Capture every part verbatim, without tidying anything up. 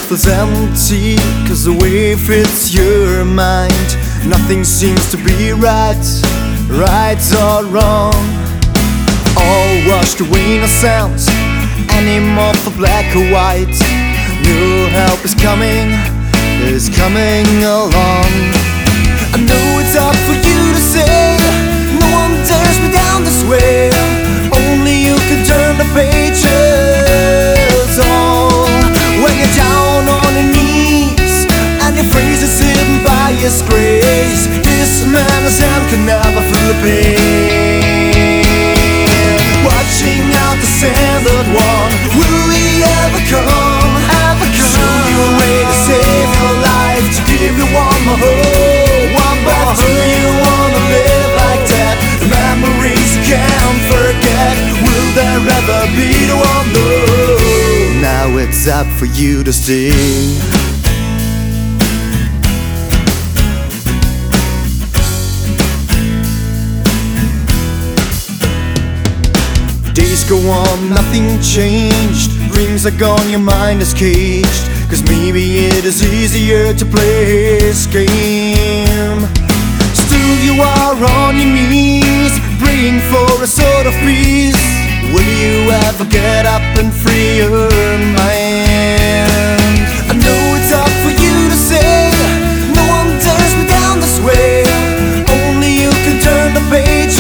feels empty, cause the way it fits your mind, nothing seems to be right, right or wrong. All washed away, no sounds anymore for black or white. New help is coming, is coming along. I know it's hard for you to say, no one dares me down this way. Only you can turn the pages. Oh, when you're down on your knees and your face is hidden by His grace, this man of Sam can never feel the pain. Watching out the sanded one, will He ever come? Ever come? Show you a way to save your life, to give you one more hope, one more. But do you wanna live like that? The memories you can't forget, will there ever be the one? No, now it's up for you to stay. Days go on, nothing changed. Dreams are gone, your mind is caged. Cause maybe it is easier to play His game. Still you are on your knees, praying for a sort of peace. Will you ever get up and free your mind? I know it's hard for you to say, no one dares me down this way. Only you can turn the pages.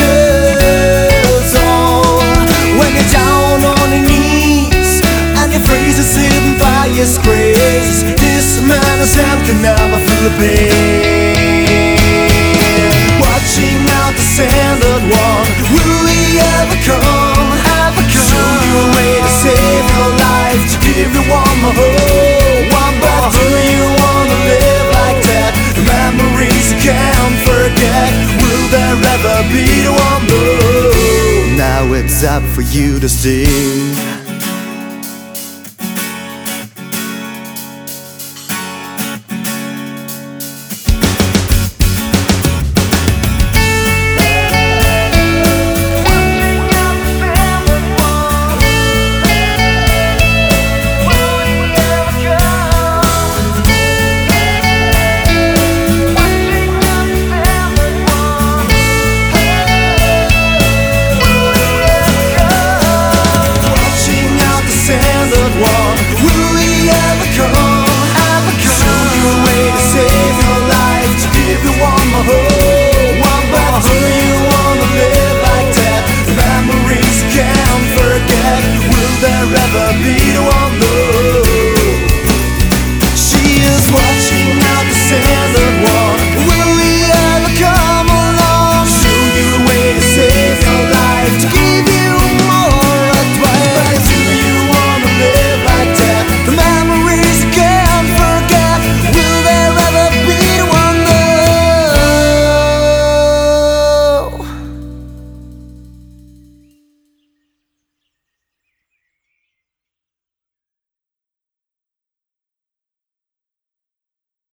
Hidden by His grace, this man of Sam can never feel the pain. Watching out the sanded one, will He ever come? Ever come? Show you a way to save your life, to give you one more hope, one more. But do you wanna live like that? The memories you can't forget, will there ever be the one? No, now it's up for you to stay.